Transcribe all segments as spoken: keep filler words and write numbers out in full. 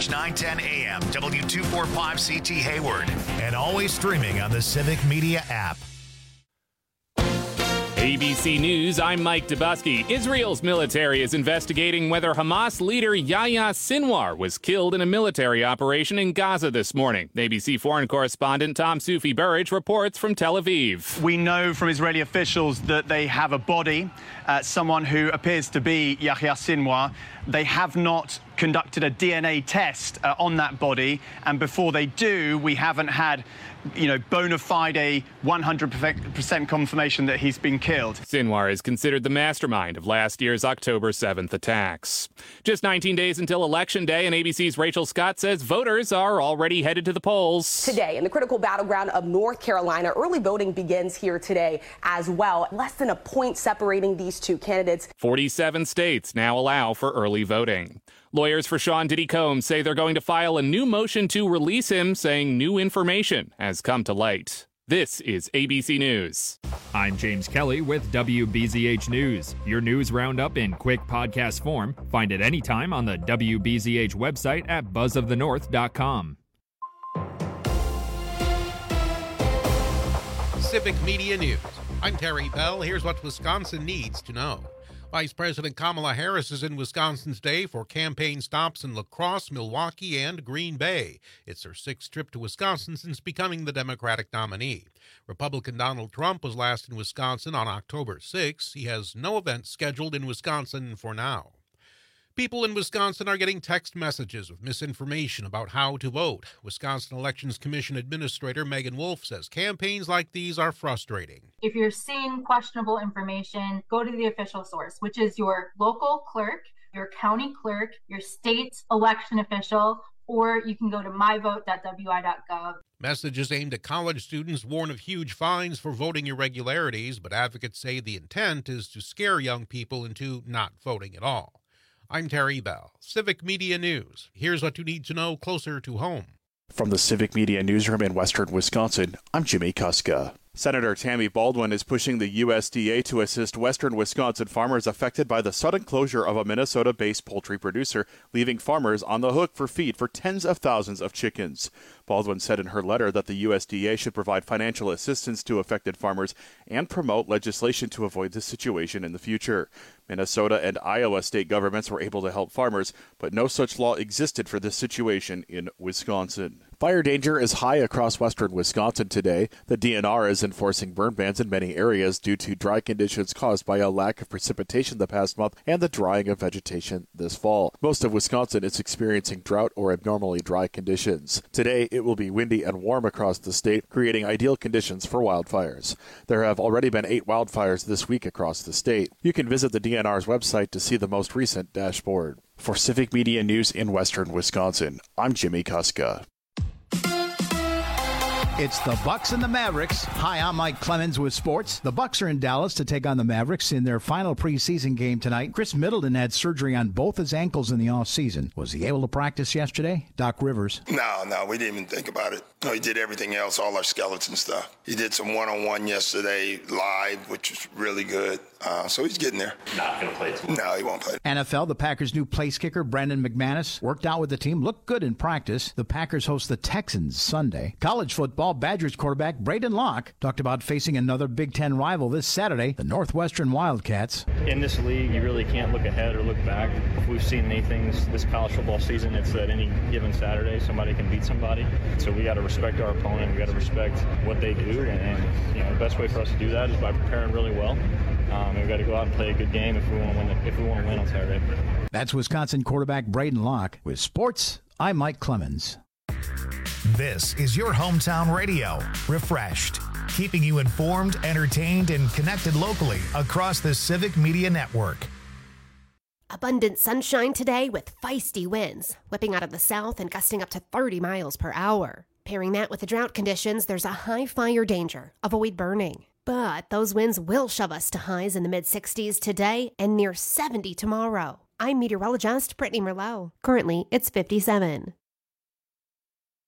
News nine ten A M, W two forty-five C T Hayward, and always streaming on the Civic Media app. A B C News, I'm Mike Dubusky. Israel's military is investigating whether Hamas leader Yahya Sinwar was killed in a military operation in Gaza this morning. A B C foreign correspondent Tom Sufi Burridge reports from Tel Aviv. We know from Israeli officials that they have a body, uh, someone who appears to be Yahya Sinwar. They have not conducted a D N A test uh, on that body, and before they do, we haven't had, you know, bona fide one hundred percent confirmation that he's been killed. Sinwar is considered the mastermind of last year's October seventh attacks. Just nineteen days until Election Day, and A B C's Rachel Scott says voters are already headed to the polls. Today, in the critical battleground of North Carolina, early voting begins here today as well. Less than a point separating these two candidates. forty-seven states now allow for early voting. Lawyers for Sean Diddy Combs say they're going to file a new motion to release him, saying new information has come to light. This is A B C News. I'm James Kelly with W B Z H News. Your news roundup in quick podcast form. Find it anytime on the W B Z H website at buzz of the north dot com. Civic Media News. I'm Terry Bell. Here's what Wisconsin needs to know. Vice President Kamala Harris is in Wisconsin today for campaign stops in La Crosse, Milwaukee, and Green Bay. It's her sixth trip to Wisconsin since becoming the Democratic nominee. Republican Donald Trump was last in Wisconsin on October sixth. He has no events scheduled in Wisconsin for now. People in Wisconsin are getting text messages with misinformation about how to vote. Wisconsin Elections Commission Administrator Megan Wolf says campaigns like these are frustrating. If you're seeing questionable information, go to the official source, which is your local clerk, your county clerk, your state election official, or you can go to my vote dot w i dot gov. Messages aimed at college students warn of huge fines for voting irregularities, but advocates say the intent is to scare young people into not voting at all. I'm Terry Bell, Civic Media News. Here's what you need to know closer to home. From the Civic Media Newsroom in Western Wisconsin, I'm Jimmy Kuska. Senator Tammy Baldwin is pushing the U S D A to assist Western Wisconsin farmers affected by the sudden closure of a Minnesota-based poultry producer, leaving farmers on the hook for feed for tens of thousands of chickens. Baldwin said in her letter that the U S D A should provide financial assistance to affected farmers and promote legislation to avoid this situation in the future. Minnesota and Iowa state governments were able to help farmers, but no such law existed for this situation in Wisconsin. Fire danger is high across western Wisconsin today. The D N R is enforcing burn bans in many areas due to dry conditions caused by a lack of precipitation the past month and the drying of vegetation this fall. Most of Wisconsin is experiencing drought or abnormally dry conditions. Today, it will be windy and warm across the state, creating ideal conditions for wildfires. There have already been eight wildfires this week across the state. You can visit the D N R's website to see the most recent dashboard. For Civic Media News in Western Wisconsin, I'm Jimmy Kuska. It's the Bucks and the Mavericks. Hi, I'm Mike Clemens with sports. The Bucks are in Dallas to take on the Mavericks in their final preseason game tonight. Chris Middleton had surgery on both his ankles in the offseason. Was he able to practice yesterday? Doc Rivers. No, no, we didn't even think about it. No, he did everything else, all our skeleton stuff. He did some one-on-one yesterday live, which was really good. Uh, so he's getting there. Not going to play tomorrow. No, he won't play. N F L, the Packers' new place kicker, Brandon McManus, worked out with the team, looked good in practice. The Packers host the Texans Sunday. College football, Badgers quarterback Braden Locke talked about facing another Big Ten rival this Saturday, the Northwestern Wildcats. In this league, you really can't look ahead or look back. If we've seen anything this, this college football season, it's that any given Saturday, somebody can beat somebody. So we got to respect our opponent. We got to respect what they do, and, and you know the best way for us to do that is by preparing really well. Um, we've got to go out and play a good game if we want to win. If we want to win on Saturday. That's Wisconsin quarterback Braden Locke. With sports, I'm Mike Clemens. This is your hometown radio, Refreshed, keeping you informed, entertained, and connected locally across the Civic Media Network. Abundant sunshine today with feisty winds, whipping out of the south and gusting up to thirty miles per hour. Pairing that with the drought conditions, there's a high fire danger. Avoid burning. But those winds will shove us to highs in the mid-sixties today and near seventy tomorrow. I'm meteorologist Brittany Merlot. Currently, it's fifty-seven.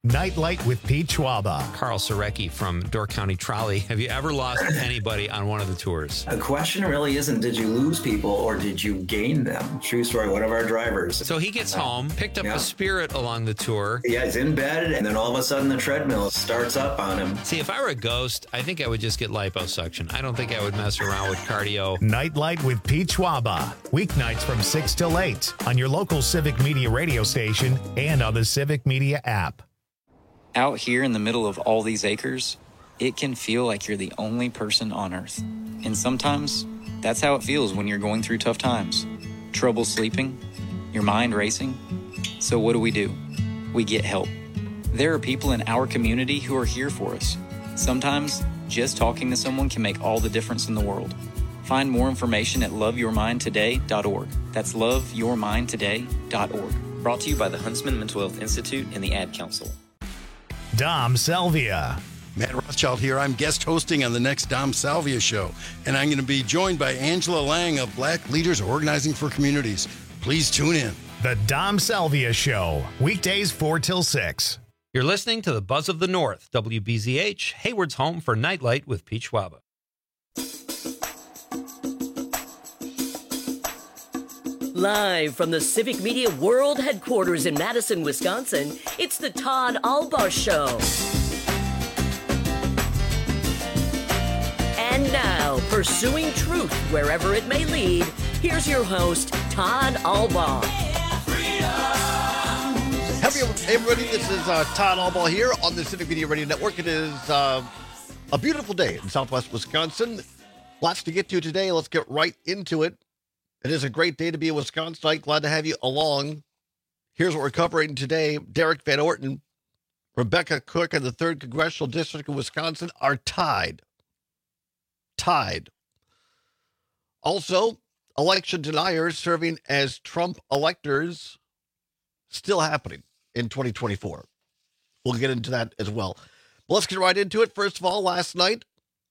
Nightlight with Pete Schwaba. Carl Surecki from Door County Trolley. Have you ever lost anybody on one of the tours? The question really isn't did you lose people or did you gain them? True story, one of our drivers. So he gets home, picked up yeah. a Spirit along the tour. Yeah, he's in bed, and then all of a sudden the treadmill starts up on him. See, if I were a ghost, I think I would just get liposuction. I don't think I would mess around with cardio. Nightlight with Pete Schwaba. Weeknights from six till eight on your local Civic Media radio station and on the Civic Media app. Out here in the middle of all these acres, it can feel like you're the only person on Earth. And sometimes, that's how it feels when you're going through tough times. Trouble sleeping, your mind racing. So what do we do? We get help. There are people in our community who are here for us. Sometimes, just talking to someone can make all the difference in the world. Find more information at love your mind today dot org. That's love your mind today dot org. Brought to you by the Huntsman Mental Health Institute and the Ad Council. Dom Salvia. Matt Rothschild here. I'm guest hosting on the next Dom Salvia show, and I'm going to be joined by Angela Lang of Black Leaders Organizing for Communities. Please tune in. The Dom Salvia Show, weekdays four till six. You're listening to the Buzz of the North, W B Z H, Hayward's home for Nightlight with Pete Schwaba. Live from the Civic Media World Headquarters in Madison, Wisconsin, it's the Todd Albaugh Show. And now, pursuing truth wherever it may lead, here's your host, Todd Albaugh. Hello, everybody. This is uh, Todd Albaugh here on the Civic Media Radio Network. It is uh, a beautiful day in Southwest Wisconsin. Lots to get to today. Let's get right into it. It is a great day to be a Wisconsinite. Glad to have you along. Here's what we're covering today. Derek Van Orten, Rebecca Cook, and the third Congressional District of Wisconsin are tied. Tied. Also, election deniers serving as Trump electors still happening in twenty twenty-four. We'll get into that as well. But let's get right into it. First of all, last night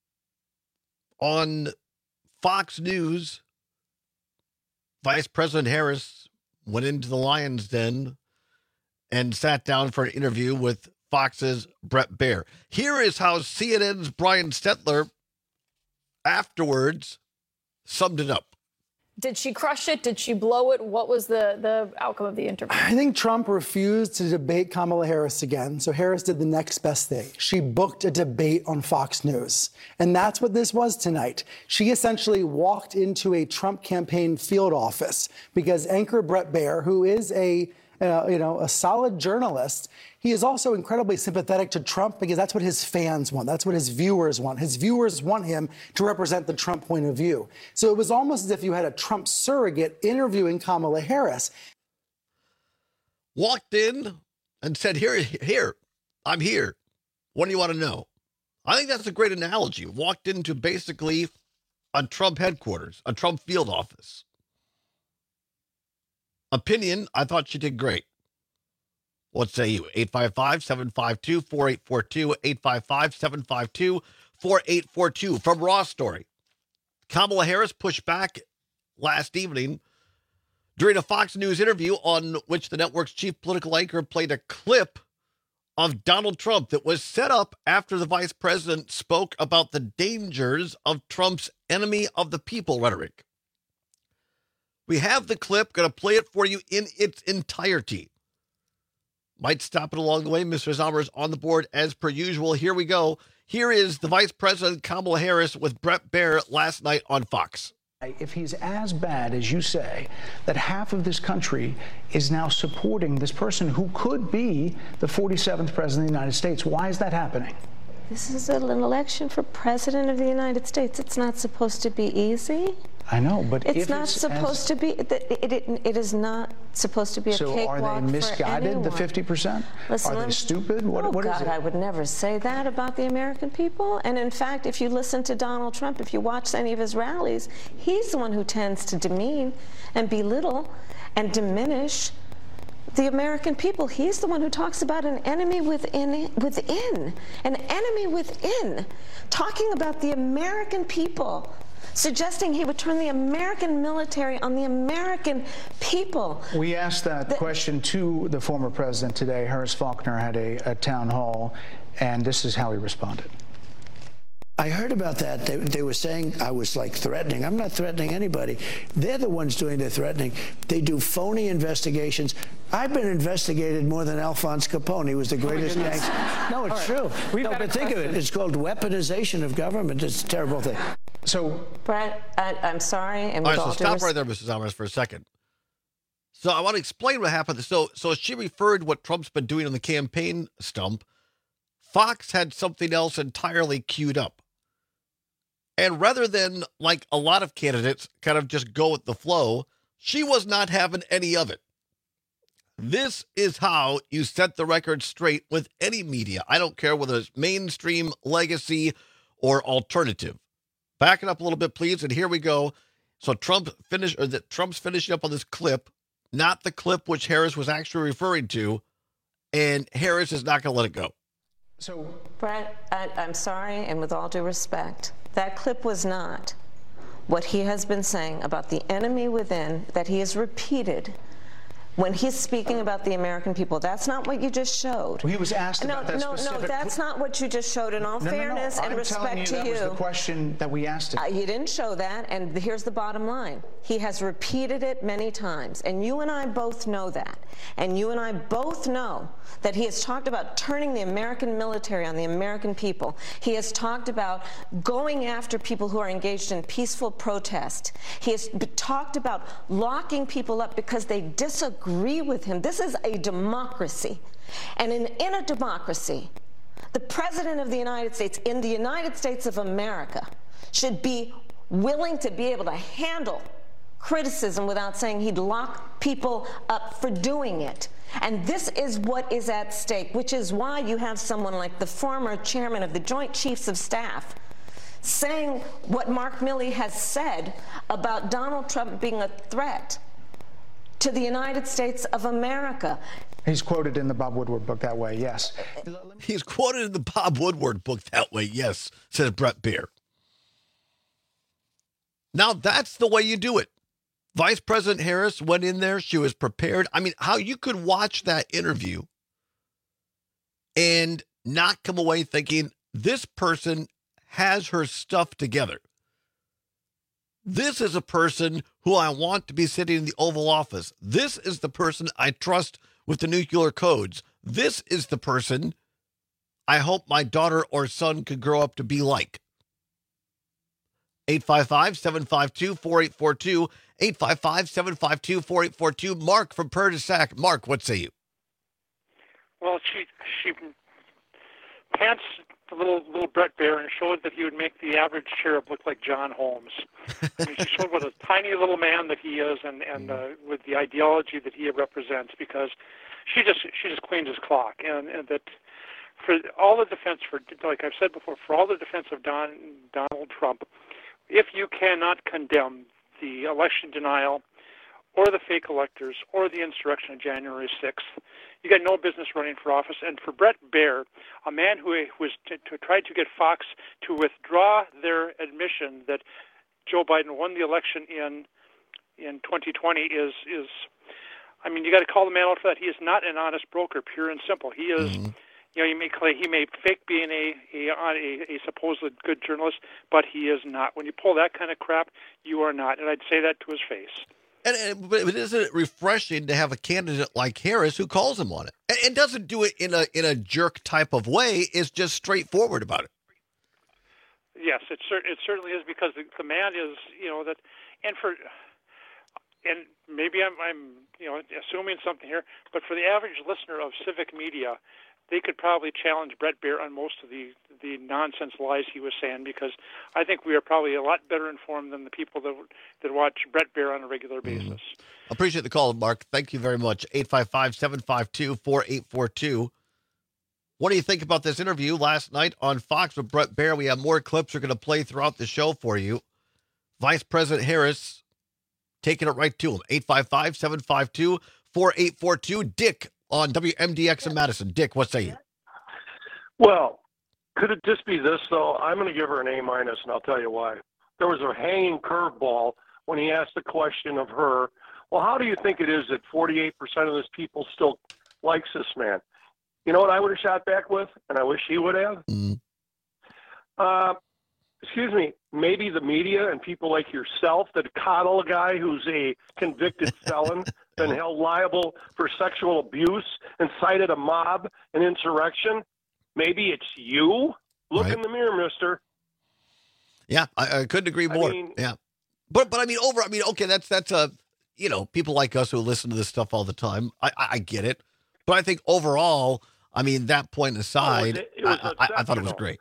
on Fox News, Vice President Harris went into the Lion's Den and sat down for an interview with Fox's Bret Baier. Here is how C N N's Brian Stetler afterwards summed it up. Did she crush it? Did she blow it? What was the, the outcome of the interview? I think Trump refused to debate Kamala Harris again, so Harris did the next best thing. She booked a debate on Fox News, and that's what this was tonight. She essentially walked into a Trump campaign field office because anchor Bret Baier, who is a uh, you know a solid journalist, he is also incredibly sympathetic to Trump because that's what his fans want. That's what his viewers want. His viewers want him to represent the Trump point of view. So it was almost as if you had a Trump surrogate interviewing Kamala Harris. Walked in and said, here, here, I'm here. What do you want to know? I think that's a great analogy. Walked into basically a Trump headquarters, a Trump field office. Opinion, I thought she did great. What say you? eight five five, seven five two, four eight four two, eight five five, seven five two, four eight four two. From Raw Story, Kamala Harris pushed back last evening during a Fox News interview on which the network's chief political anchor played a clip of Donald Trump that was set up after the vice president spoke about the dangers of Trump's enemy of the people rhetoric. We have the clip, going to play it for you in its entirety. Might stop it along the way. Mister Zomer's on the board as per usual. Here we go. Here is the Vice President Kamala Harris with Bret Baier last night on Fox. If he's as bad as you say, that half of this country is now supporting this person who could be the forty-seventh president of the United States, why is that happening? This is an election for president of the United States. It's not supposed to be easy. I know, but it's if not it's supposed as, to be. It, it, it, it is not supposed to be a so cakewalk for anyone. So are they misguided, the fifty percent? Listen, are they I'm, stupid? What, oh what God, is it? I would never say that about the American people. And in fact, if you listen to Donald Trump, if you watch any of his rallies, he's the one who tends to demean and belittle and diminish the American people. He's the one who talks about an enemy within, within, an enemy within, talking about the American people. suggesting he would turn the American military on the American people. We asked that the, question to the former president today. Harris Faulkner had a, a town hall, and this is how he responded. I heard about that. They, they were saying I was like threatening. I'm not threatening anybody. They're the ones doing the threatening. They do phony investigations. I've been investigated more than Alphonse Capone. He was the greatest oh gangster. No, it's right. true. We've no, but think question. of it. It's called weaponization of government. It's a terrible thing. So, Brett, I, I'm sorry. And all right, so stop right there, Missus Alvarez, for a second. So I want to explain what happened. So, so she referred what Trump's been doing on the campaign stump. Fox had something else entirely queued up. And rather than, like a lot of candidates, kind of just go with the flow, she was not having any of it. This is how you set the record straight with any media. I don't care whether it's mainstream, legacy, or alternative. Back it up a little bit, please. And here we go. So Trump finished, or that Trump's finishing up on this clip, not the clip which Harris was actually referring to, and Harris is not going to let it go. So, Brett, I, I'm sorry, and with all due respect, that clip was not what he has been saying about the enemy within that he has repeated when he's speaking about the American people. That's not what you just showed. Well, he was asked no, about that no, specific... No, that's not what you just showed. In all no, fairness no, no. and I'm respect you to that you. was the question that we asked him. Uh, he didn't show that, and here's the bottom line. He has repeated it many times, and you and I both know that. And you and I both know that he has talked about turning the American military on the American people. He has talked about going after people who are engaged in peaceful protest. He has talked about locking people up because they disagree with him. This is a democracy. And in, in a democracy, the President of the United States, in the United States of America, should be willing to be able to handle criticism without saying he'd lock people up for doing it. And this is what is at stake, which is why you have someone like the former chairman of the Joint Chiefs of Staff saying what Mark Milley has said about Donald Trump being a threat to the United States of America. He's quoted in the Bob Woodward book that way, yes. He's quoted in the Bob Woodward book that way, yes, says Bret Baier. Now, that's the way you do it. Vice President Harris went in there. She was prepared. I mean, how you could watch that interview and not come away thinking this person has her stuff together. This is a person who I want to be sitting in the Oval Office. This is the person I trust with the nuclear codes. This is the person I hope my daughter or son could grow up to be like. eight five five, seven five two, four eight four two, eight five five, seven five two, four eight four two. Mark from Prairie du Sac. Mark, what say you? Well, she she pants the little little Bret Baier and showed that he would make the average cherub look like John Holmes. I mean, she showed what a tiny little man that he is, and and uh, with the ideology that he represents. Because she just she just cleaned his clock, and, and that for all the defense for, like I've said before, for all the defense of Don Donald Trump, if you cannot condemn the election denial or the fake electors or the insurrection of January sixth, you got no business running for office. And for Bret Baier, a man who was to, to try to get Fox to withdraw their admission that Joe Biden won the election in in twenty twenty is, is I mean, you got to call the man out for that. He is not an honest broker, pure and simple. He is... Mm-hmm. You know, you may claim he may fake being a a, a a supposed good journalist, but he is not. When you pull that kind of crap, you are not. And I'd say that to his face. And, and but isn't it refreshing to have a candidate like Harris who calls him on it and, and doesn't do it in a in a jerk type of way? Is just straightforward about it. Yes, it cer- it certainly is, because the, the man is, you know, that, and for. And maybe I'm, I'm, you know, assuming something here, but for the average listener of civic media, they could probably challenge Bret Baier on most of the, the nonsense lies he was saying, because I think we are probably a lot better informed than the people that that watch Bret Baier on a regular basis. Mm-hmm. Appreciate the call, Mark. Thank you very much. eight five five, seven five two, four eight four two. What do you think about this interview last night on Fox with Bret Baier? We have more clips we're going to play throughout the show for you. Vice President Harris taking it right to him. eight five five, seven five two, four eight four two. Dick on W M D X in Madison. Dick, what say you? Well, could it just be this, though? I'm going to give her an A minus, and I'll tell you why. there was a hanging curveball when he asked the question of her, well, how do you think it is that forty-eight percent of this people still likes this man? You know what I would have shot back with, and I wish he would have? Mm. Uh, excuse me, maybe the media and people like yourself that coddle a guy who's a convicted felon, been held liable for sexual abuse, incited a mob and insurrection. Maybe it's you? Look Right. in the mirror, mister. Yeah, I, I couldn't agree more. I mean, yeah. But, but I mean, over, I mean, okay, that's, that's a, you know, people like us who listen to this stuff all the time. I, I, I get it. But I think overall, I mean, that point aside, Oh, it, it was I, I, I thought it was exceptional. great.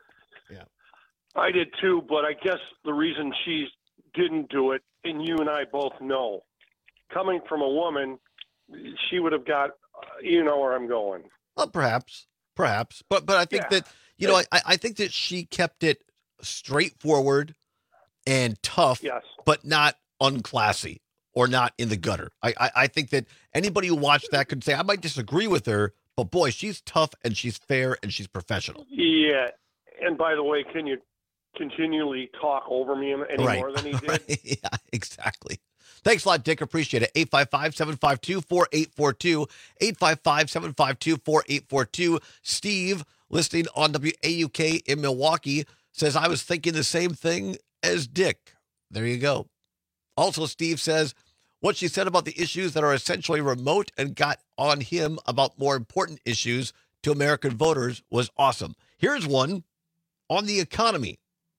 I did too, but I guess the reason she didn't do it, and you and I both know, coming from a woman, she would have got, uh, you know where I'm going. Well, perhaps, perhaps. But, but I think Yeah. that, you know, I, I think that she kept it straightforward and tough, Yes. but not unclassy or not in the gutter. I, I, I think that anybody who watched that could say, I might disagree with her, but boy, she's tough and she's fair and she's professional. Yeah. And by the way, can you continually talk over me any Right. more than he did? Right. Yeah, exactly. Thanks a lot, Dick. Appreciate it. eight five five, seven five two, four eight four two. eight five five, seven five two, four eight four two. Steve, listening on W A U K in Milwaukee, says, I was thinking the same thing as Dick. There you go. Also, Steve says, what she said about the issues that are essentially remote and got on him about more important issues to American voters was awesome. Here's one on the economy.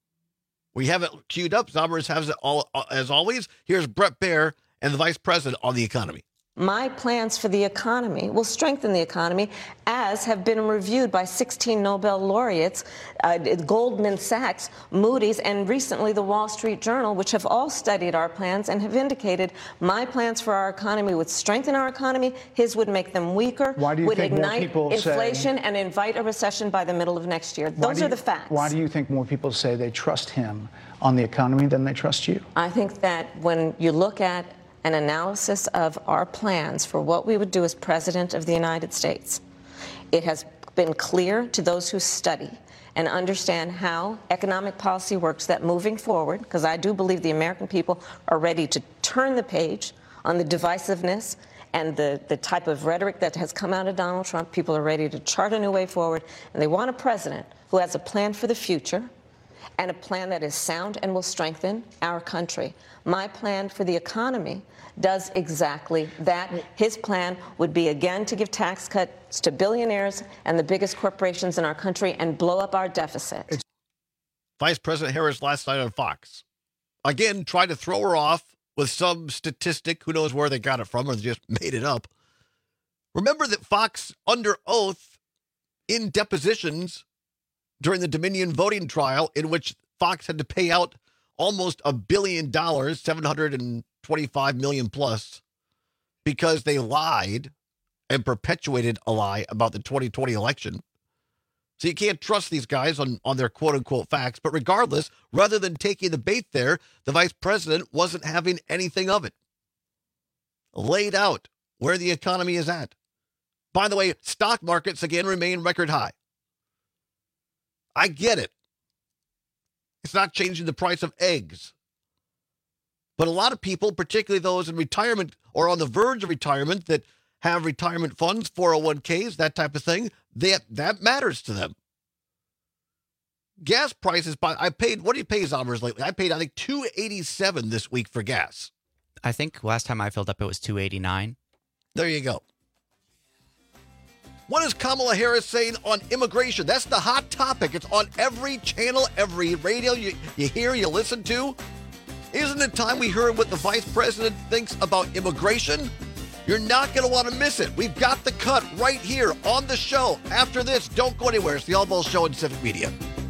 We have it queued up. Zombers has it all, as always. Here's Brett Baer and the vice president on the economy. My plans for the economy will strengthen the economy, as have been reviewed by sixteen Nobel laureates, uh, Goldman Sachs, Moody's, and recently the Wall Street Journal, which have all studied our plans and have indicated my plans for our economy would strengthen our economy, his would make them weaker, Why do you would think more ignite people say- inflation, and invite a recession by the middle of next year. Why Those do are you- the facts. Why do you think more people say they trust him on the economy than they trust you? I think that when you look at an analysis of our plans for what we would do as President of the United States, it has been clear to those who study and understand how economic policy works that moving forward, because I do believe the American people are ready to turn the page on the divisiveness and the, the type of rhetoric that has come out of Donald Trump. People are ready to chart a new way forward, and they want a president who has a plan for the future and a plan that is sound and will strengthen our country. My plan for the economy does exactly that. His plan would be, again, to give tax cuts to billionaires and the biggest corporations in our country and blow up our deficit. Vice President Harris last night on Fox. Again, tried to throw her off with some statistic. Who knows where they got it from, or they just made it up. Remember that Fox, under oath, in depositions during the Dominion voting trial, in which Fox had to pay out almost a billion dollars, seven hundred twenty-five million plus, because they lied and perpetuated a lie about the twenty twenty election. So you can't trust these guys on, on their quote unquote facts. But regardless, rather than taking the bait there, the vice president wasn't having anything of it. Laid out where the economy is at. By the way, stock markets again remain record high. I get it. It's not changing the price of eggs. But a lot of people, particularly those in retirement or on the verge of retirement that have retirement funds, four oh one k's, that type of thing, they, that matters to them. Gas prices, by I paid, what do you pay, Zombers, lately? I paid, I think, two eighty-seven this week for gas. I think last time I filled up, it was two eighty-nine. There you go. What is Kamala Harris saying on immigration? That's the hot topic. It's on every channel, every radio you, you hear, you listen to. Isn't it time we heard what the vice president thinks about immigration? You're not going to want to miss it. We've got the cut right here on the show. After this, don't go anywhere. It's the All Balls Show in Civic Media.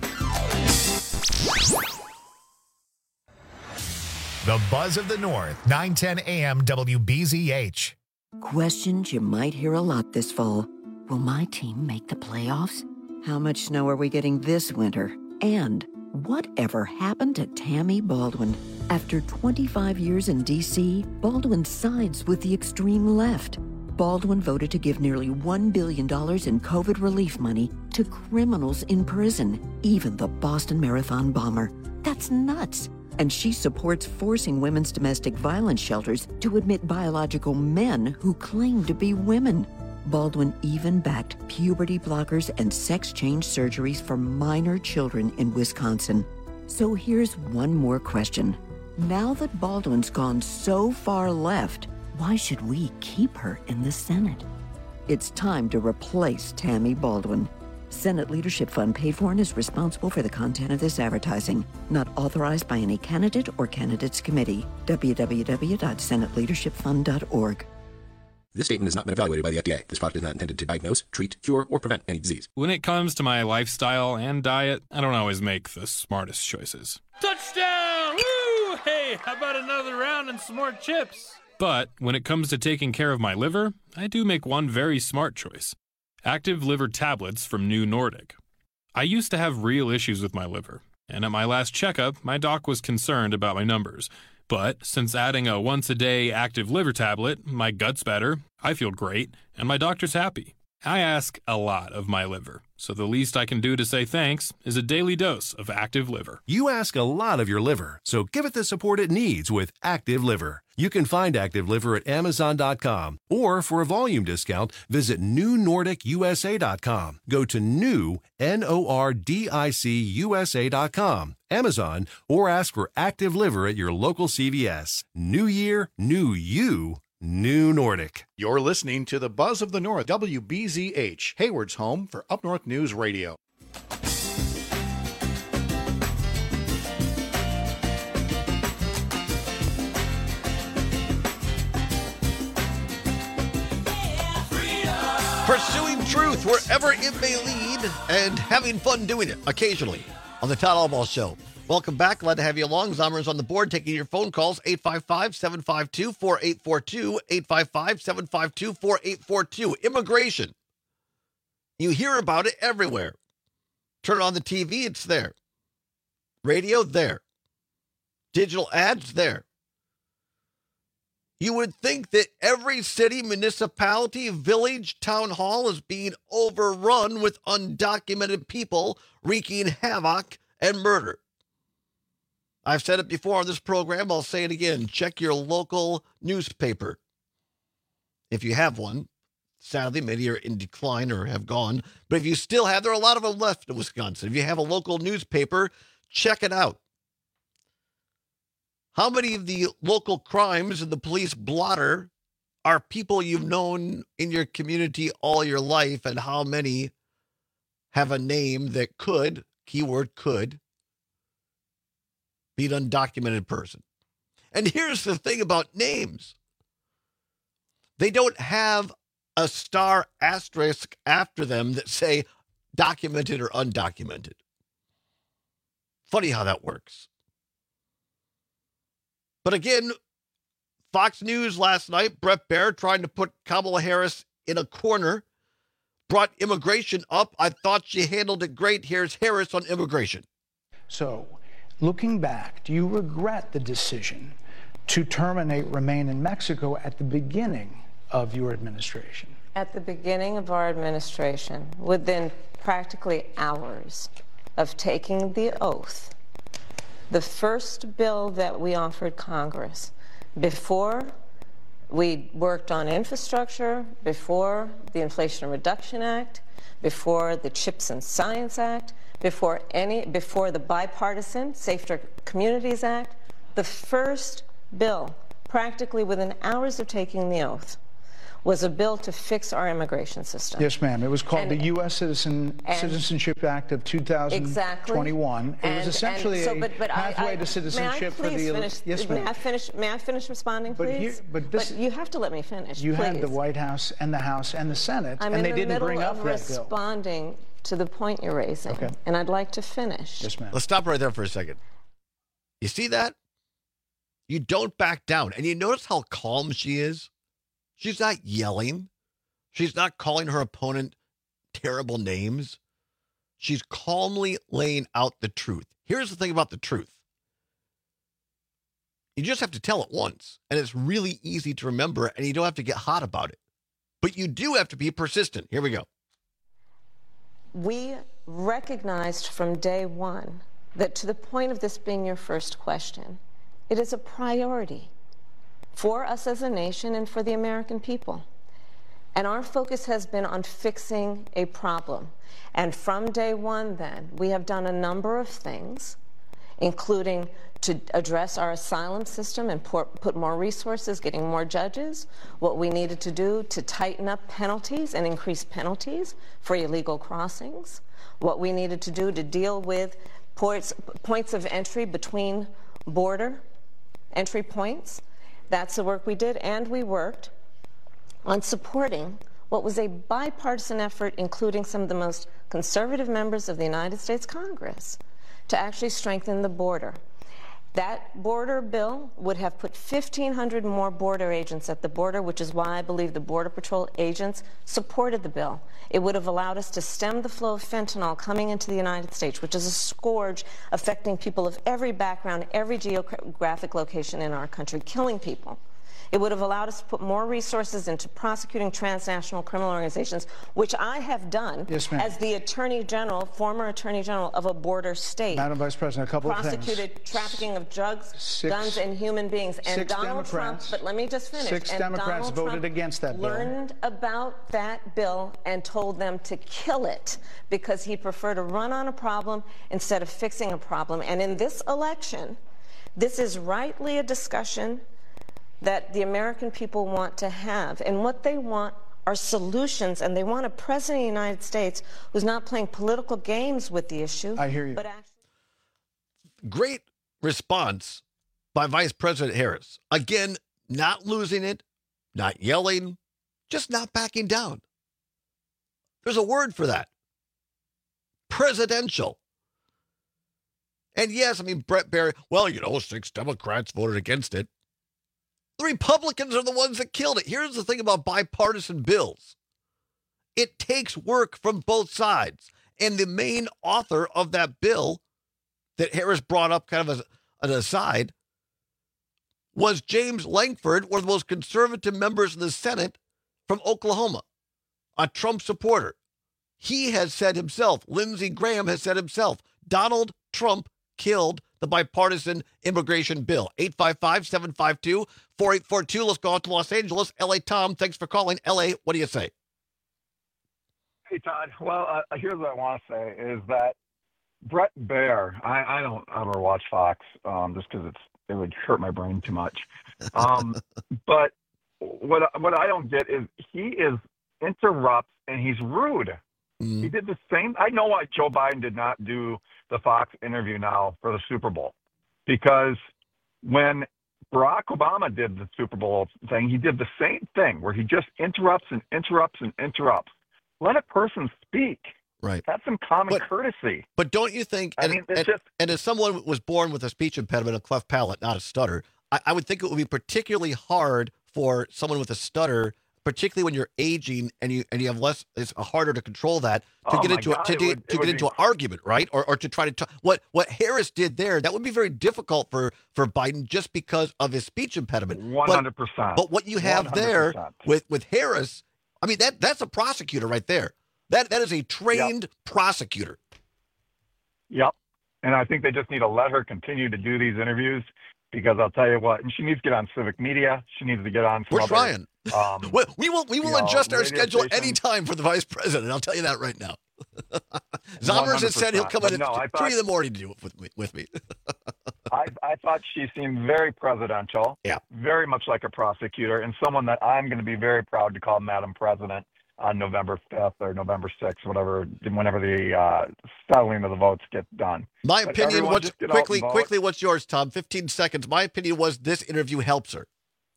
The Buzz of the North, nine ten A M W B Z H. Questions you might hear a lot this fall. Will my team make the playoffs? How much snow are we getting this winter? And whatever happened to Tammy Baldwin? After twenty-five years in D C, Baldwin sides with the extreme left. Baldwin voted to give nearly one billion dollars in COVID relief money to criminals in prison, even the Boston Marathon bomber. That's nuts. And she supports forcing women's domestic violence shelters to admit biological men who claim to be women. Baldwin even backed puberty blockers and sex change surgeries for minor children in Wisconsin. So here's one more question. Now that Baldwin's gone so far left, why should we keep her in the Senate? It's time to replace Tammy Baldwin. Senate Leadership Fund paid for and is responsible for the content of this advertising. Not authorized by any candidate or candidates committee. w w w dot senate leadership fund dot org. This statement has not been evaluated by the F D A. This product is not intended to diagnose, treat, cure, or prevent any disease. When it comes to my lifestyle and diet, I don't always make the smartest choices. Touchdown! Woo! Hey, how about another round and some more chips? But when it comes to taking care of my liver, I do make one very smart choice. Active liver tablets from New Nordic. I used to have real issues with my liver, and at my last checkup, my doc was concerned about my numbers. But since adding a once-a-day active liver tablet, my gut's better, I feel great, and my doctor's happy. I ask a lot of my liver, so the least I can do to say thanks is a daily dose of Active Liver. You ask a lot of your liver, so give it the support it needs with Active Liver. You can find Active Liver at amazon dot com, or for a volume discount, visit new nordic u s a dot com. Go to new, N O R D I C U S A dot com, Amazon, or ask for Active Liver at your local C V S. New year, new you. New Nordic. You're listening to the Buzz of the North, W B Z H, Hayward's home for Up North News Radio. Pursuing truth wherever it may lead and having fun doing it occasionally on the Todd Albaugh Show. Welcome back. Glad to have you along. Zomer's on the board taking your phone calls. eight five five, seven five two, four eight four two. eight five five, seven five two, four eight four two. Immigration. You hear about it everywhere. Turn on the T V, it's there. Radio, there. Digital ads, there. You would think that every city, municipality, village, town hall is being overrun with undocumented people wreaking havoc and murder. I've said it before on this program. I'll say it again. Check your local newspaper. If you have one, sadly, many are in decline or have gone. But if you still have, there are a lot of them left in Wisconsin. If you have a local newspaper, check it out. How many of the local crimes in the police blotter are people you've known in your community all your life, and how many have a name that could, keyword could, be an undocumented person? And here's the thing about names. They don't have a star asterisk after them that say documented or undocumented. Funny how that works. But again, Fox News last night, Bret Baier trying to put Kamala Harris in a corner, brought immigration up. I thought she handled it great. Here's Harris on immigration. So, looking back, do you regret the decision to terminate Remain in Mexico at the beginning of your administration? At the beginning of our administration, within practically hours of taking the oath, the first bill that we offered Congress, before we worked on infrastructure, before the Inflation Reduction Act, before the CHIPS and Science Act, before any, before the bipartisan Safer Communities Act, the first bill, practically within hours of taking the oath, was a bill to fix our immigration system. Yes, ma'am. It was called and, the U S Citizen, Citizenship Act of two thousand twenty-one. Exactly. It was and, essentially and so, but, but a pathway I, I, to citizenship may I for the... Finish, yes, ma'am. May I finish, may I finish responding, please? But, here, but, this, but you have to let me finish, You please. had the White House and the House and the Senate, I'm and they the didn't bring up that bill. I'm in the middle of responding to the point you're raising, okay. and I'd like to finish. Yes, ma'am. Let's stop right there for a second. You see that? You don't back down. And you notice how calm she is? She's not yelling. She's not calling her opponent terrible names. She's calmly laying out the truth. Here's the thing about the truth. You just have to tell it once, and it's really easy to remember, and you don't have to get hot about it. But you do have to be persistent. Here we go. We recognized from day one that to the point of this being your first question, it is a priority for us as a nation and for the American people. And our focus has been on fixing a problem. And from day one, then, we have done a number of things, including to address our asylum system and put more resources, getting more judges, what we needed to do to tighten up penalties and increase penalties for illegal crossings, what we needed to do to deal with points, points of entry between border entry points. That's the work we did, and we worked on supporting what was a bipartisan effort, including some of the most conservative members of the United States Congress, to actually strengthen the border. That border bill would have put fifteen hundred more border agents at the border, which is why I believe the Border Patrol agents supported the bill. It would have allowed us to stem the flow of fentanyl coming into the United States, which is a scourge affecting people of every background, every geographic location in our country, killing people. It would have allowed us to put more resources into prosecuting transnational criminal organizations, which I have done yes, as the Attorney General, former Attorney General of a border state. Madam Vice President, a couple of things. Prosecuted trafficking of drugs, six, guns, and human beings. And six Donald Democrats, Trump, but let me just finish. Six and Democrats Donald voted Trump against that bill. Learned about that bill and told them to kill it because he preferred to run on a problem instead of fixing a problem. And in this election, this is rightly a discussion that the American people want to have. And what they want are solutions, and they want a president of the United States who's not playing political games with the issue. I hear you. But actually... Great response by Vice President Harris. Again, not losing it, not yelling, just not backing down. There's a word for that. Presidential. And yes, I mean, Brett Barry, well, you know, six Democrats voted against it. The Republicans are the ones that killed it. Here's the thing about bipartisan bills. It takes work from both sides. And the main author of that bill that Harris brought up kind of as an aside was James Lankford, one of the most conservative members of the Senate from Oklahoma, a Trump supporter. He has said himself, Lindsey Graham has said himself, Donald Trump killed the bipartisan immigration bill. eight five five, seven five two, four eight four two. Let's go out to Los Angeles. L A Tom, thanks for calling. L A, what do you say? Hey, Todd. Well, uh, here's what I want to say is that Brett Baer, I, I don't ever watch Fox um, just because it's it would hurt my brain too much. Um, but what what I don't get is he is interrupts and he's rude. Mm. He did the same. I know why Joe Biden did not do the Fox interview now for the Super Bowl, because when Barack Obama did the Super Bowl thing, he did the same thing where he just interrupts and interrupts and interrupts. Let a person speak. Right. Have some common but, courtesy. But don't you think, I and, mean, it's and, just, and as someone who was born with a speech impediment, a cleft palate, not a stutter, I, I would think it would be particularly hard for someone with a stutter, particularly when you're aging and you and you have less, it's harder to control that, to oh get into God, a, to, would, to get into be... an argument, right? Or or to try to talk. What what Harris did there, that would be very difficult for, for Biden just because of his speech impediment. one hundred percent. But, but what you have one hundred percent. there with, with Harris, I mean, that that's a prosecutor right there. That That is a trained yep. prosecutor. Yep. And I think they just need to let her continue to do these interviews, because I'll tell you what, and she needs to get on civic media. She needs to get on some We're other, trying. Um, we, we will we will know, adjust our schedule station. anytime for the vice president. I'll tell you that right now. Zommers has said he'll come but in no, at thought, three in the morning to do it with me. With me. I, I thought she seemed very presidential, yeah. very much like a prosecutor, and someone that I'm going to be very proud to call Madam President on November fifth or November sixth, whatever, whenever the uh, settling of the votes get done. My but opinion, what's quickly, quickly, what's yours, Tom? fifteen seconds. My opinion was this interview helps her.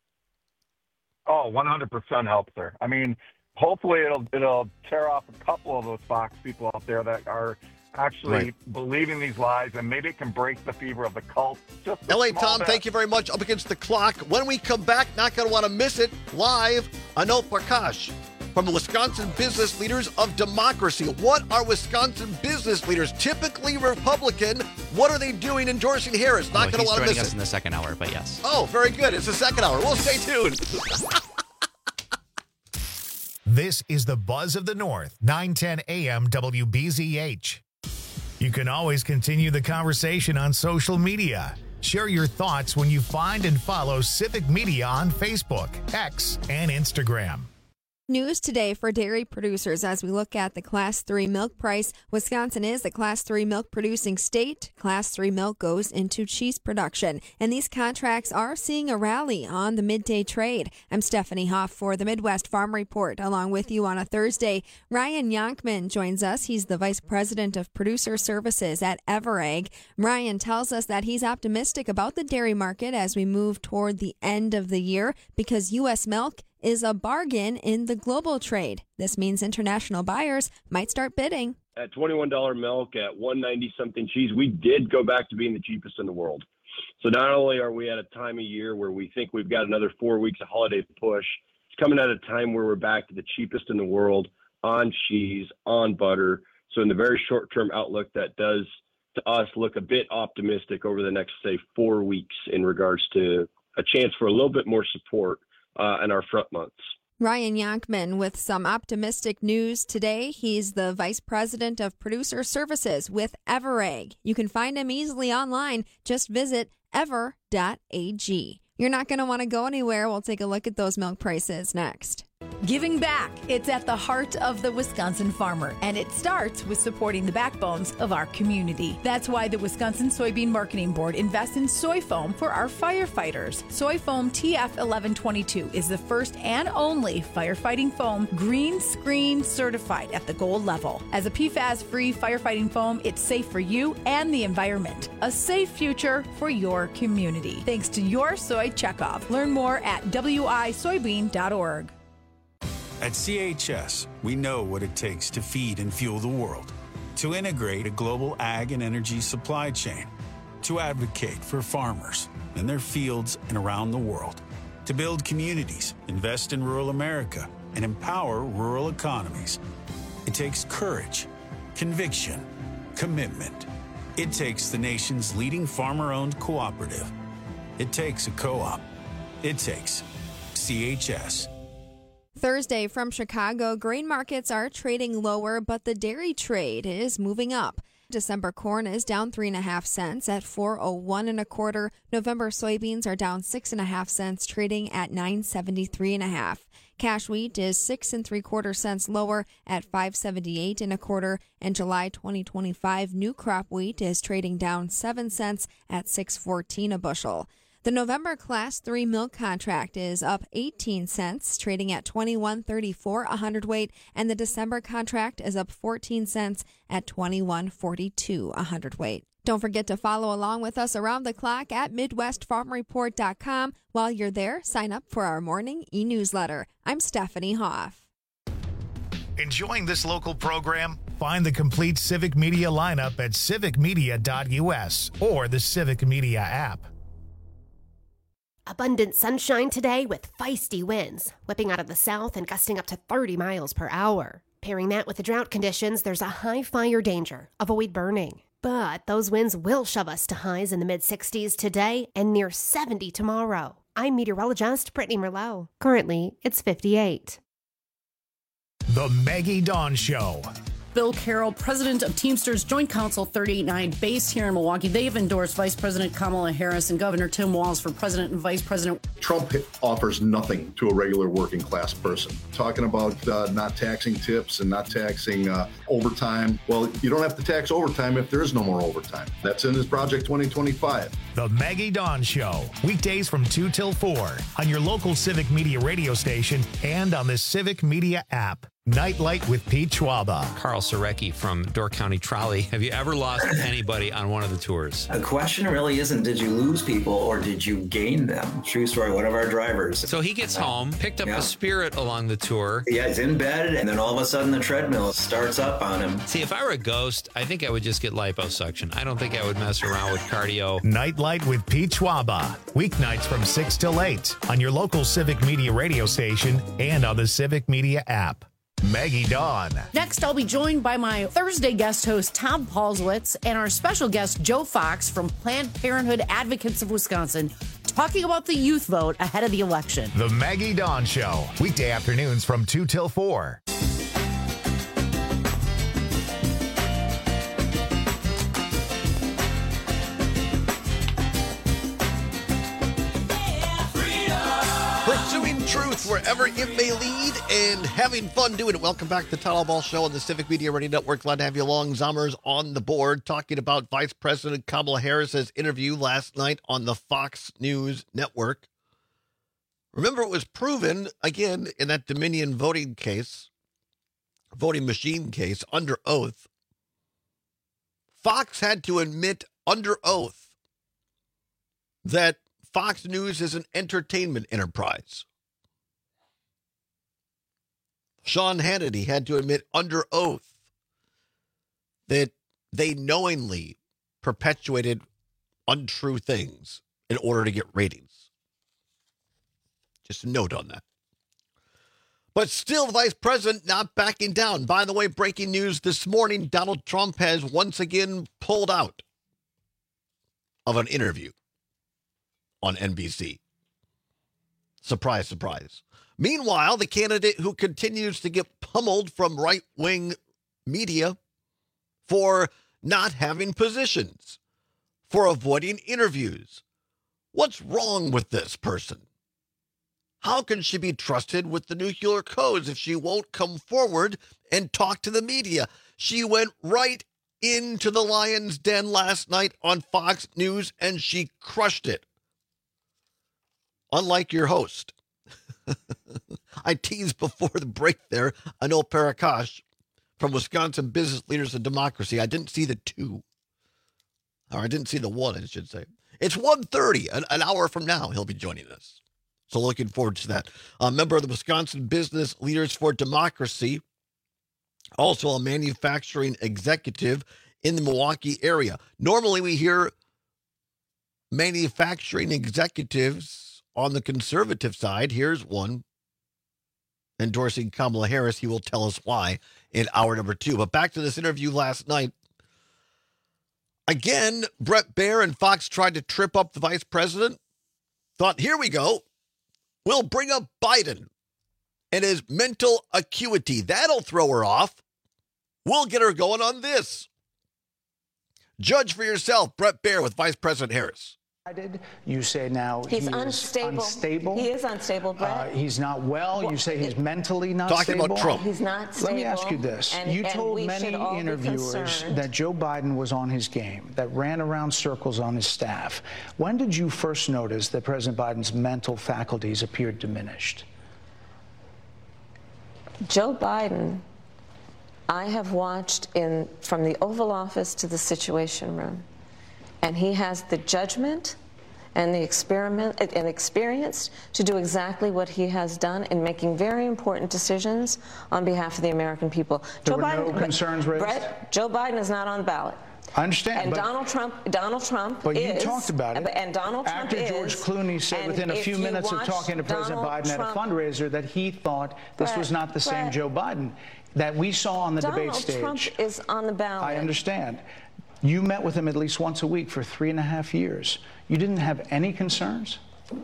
Oh, one hundred percent helps her. I mean, hopefully it'll it'll tear off a couple of those Fox people out there that are actually right. believing these lies, and maybe it can break the fever of the cult. Just L A Tom, bit. thank you very much. Up against the clock. When we come back, not going to want to miss it, live, Anil Prakash from the Wisconsin Business Leaders of Democracy. What are Wisconsin business leaders, typically Republican, what are they doing endorsing Harris? Not oh, going to want to miss us it. in the second hour, but yes. Oh, very good. It's the second hour. We'll stay tuned. This is the Buzz of the North, nine ten A M W B Z H. You can always continue the conversation on social media. Share your thoughts when you find and follow Civic Media on Facebook, X, and Instagram. News today for dairy producers as we look at the Class three milk price. Wisconsin is a Class three milk producing state. Class three milk goes into cheese production, and these contracts are seeing a rally on the midday trade. I'm Stephanie Hoff for the Midwest Farm Report. Along with you on a Thursday, Ryan Yonkman joins us. He's the Vice President of Producer Services at Everegg. Ryan tells us that he's optimistic about the dairy market as we move toward the end of the year because U S milk is a bargain in the global trade. This means international buyers might start bidding. At twenty-one dollars milk, at one ninety something cheese, we did go back to being the cheapest in the world. So not only are we at a time of year where we think we've got another four weeks of holiday push, it's coming at a time where we're back to the cheapest in the world on cheese, on butter. So in the very short-term outlook, that does to us look a bit optimistic over the next, say, four weeks in regards to a chance for a little bit more support Uh, in our front months. Ryan Yonkman with some optimistic news today. He's the Vice President of Producer Services with Everegg. You can find him easily online. Just visit ever dot a g. You're not going to want to go anywhere. We'll take a look at those milk prices next. Giving back. It's at the heart of the Wisconsin farmer, and it starts with supporting the backbones of our community. That's why the Wisconsin Soybean Marketing Board invests in soy foam for our firefighters. Soy foam T F eleven twenty-two is the first and only firefighting foam green screen certified at the gold level. As a P F A S-free firefighting foam, it's safe for you and the environment. A safe future for your community. Thanks to your soy checkoff. Learn more at w i soybean dot org. At C H S, we know what it takes to feed and fuel the world, to integrate a global ag and energy supply chain, to advocate for farmers in their fields and around the world, to build communities, invest in rural America, and empower rural economies. It takes courage, conviction, commitment. It takes the nation's leading farmer-owned cooperative. It takes a co-op. It takes C H S. Thursday from Chicago, grain markets are trading lower, but the dairy trade is moving up. December corn is down three and a half cents at four oh one and a quarter. November soybeans are down six and a half cents, trading at nine seventy three and a half. Cash wheat is six and three quarter cents lower at five seventy eight and a quarter. And July twenty twenty five new crop wheat is trading down seven cents at six fourteen a bushel. The November Class three milk contract is up eighteen cents, trading at twenty-one thirty-four a hundredweight, and the December contract is up fourteen cents at twenty-one forty-two a hundredweight. Don't forget to follow along with us around the clock at midwest farm report dot com. While you're there, sign up for our morning e-newsletter. I'm Stephanie Hoff. Enjoying this local program? Find the complete Civic Media lineup at civic media dot u s or the Civic Media app. Abundant sunshine today with feisty winds, whipping out of the south and gusting up to thirty miles per hour. Pairing that with the drought conditions, there's a high fire danger. Avoid burning. But those winds will shove us to highs in the mid sixties today and near seventy tomorrow. I'm meteorologist Brittany Merlot. Currently, it's fifty-eight. The Maggie Dawn Show. Bill Carroll, president of Teamsters Joint Council thirty-eight nine, based here in Milwaukee. They've endorsed Vice President Kamala Harris and Governor Tim Walz for president and vice president. Trump offers nothing to a regular working class person. Talking about uh, not taxing tips and not taxing uh, overtime. Well, you don't have to tax overtime if there is no more overtime. That's in his Project twenty twenty-five. The Maggie Dawn Show. Weekdays from two till four on your local Civic Media radio station and on the Civic Media app. Nightlight with Pete Schwaba. Carl Sarecki from Door County Trolley. Have you ever lost anybody on one of the tours? The question really isn't did you lose people or did you gain them? True story, one of our drivers. So he gets home, picked up yeah. a Spirit along the tour. Yeah, he's in bed, and then all of a sudden the treadmill starts up on him. See, if I were a ghost, I think I would just get liposuction. I don't think I would mess around with cardio. Nightlight with Pete Schwaba. Weeknights from six till eight on your local Civic Media radio station and on the Civic Media app. Maggie Dawn. Next, I'll be joined by my Thursday guest host, Tom Paulswitz, and our special guest, Joe Fox from Planned Parenthood Advocates of Wisconsin, talking about the youth vote ahead of the election. The Maggie Dawn Show, weekday afternoons from two till four. truth wherever it may lead and having fun doing it. Welcome back to the Todd Ball Show on the Civic Media Radio Network. Glad to have you along. Zommers on the board talking about Vice President Kamala Harris's interview last night on the Fox News Network. Remember, it was proven, again, in that Dominion voting case, voting machine case, under oath. Fox had to admit under oath that Fox News is an entertainment enterprise. Sean Hannity had to admit under oath that they knowingly perpetuated untrue things in order to get ratings. Just a note on that. But still, the vice president not backing down. By the way, breaking news this morning, Donald Trump has once again pulled out of an interview on N B C. Surprise, surprise. Meanwhile, the candidate who continues to get pummeled from right-wing media for not having positions, for avoiding interviews. What's wrong with this person? How can she be trusted with the nuclear codes if she won't come forward and talk to the media? She went right into the lion's den last night on Fox News, and she crushed it. Unlike your host. I teased before the break there, Anil Parakash from Wisconsin Business Leaders of Democracy. I didn't see the two. Or I didn't see the one, I should say. It's one thirty, an, an hour from now, he'll be joining us. So looking forward to that. A member of the Wisconsin Business Leaders for Democracy, also a manufacturing executive in the Milwaukee area. Normally we hear manufacturing executives on the conservative side. Here's one endorsing Kamala Harris. He will tell us why in hour number two. But back to this interview last night. Again, Bret Baier and Fox tried to trip up the vice president. Thought, here we go. We'll bring up Biden and his mental acuity. That'll throw her off. We'll get her going on this. Judge for yourself, Bret Baier with Vice President Harris. You say now he's he unstable. Is unstable. He is unstable, Brett. Uh, he's not well. well. You say he's mentally not Talking stable. about Trump. He's not stable. Let me ask you this. And, you and told many interviewers that Joe Biden was on his game, that ran around circles on his staff. When did you first notice that President Biden's mental faculties appeared diminished? Joe Biden, I have watched in from the Oval Office to the Situation Room. And he has the judgment and the experiment and experience to do exactly what he has done in making very important decisions on behalf of the American people. There Joe were Biden, no concerns raised? Brett, Joe Biden is not on the ballot. I understand. And but, Donald Trump, Donald Trump but is. But you talked about it. And Donald Trump After is. George Clooney said within a few minutes of talking to President Donald Biden Trump, at a fundraiser that he thought this Brett, was not the same Brett, Joe Biden that we saw on the Donald debate stage. Trump is on the ballot. I understand. You met with him at least once a week for three and a half years. You didn't have any concerns?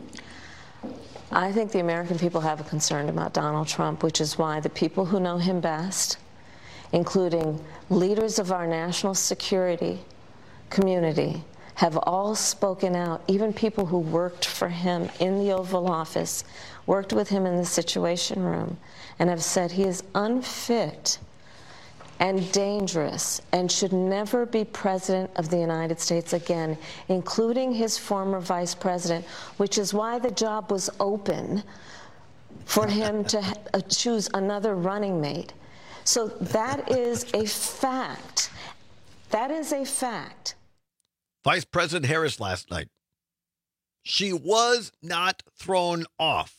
I think the American people have a concern about Donald Trump, which is why the people who know him best, including leaders of our national security community, have all spoken out. Even people who worked for him in the Oval Office, worked with him in the Situation Room, and have said he is unfit and dangerous and should never be president of the United States again, including his former vice president, which is why the job was open for him to uh, choose another running mate. So that is a fact. That is a fact. Vice President Harris last night. She was not thrown off.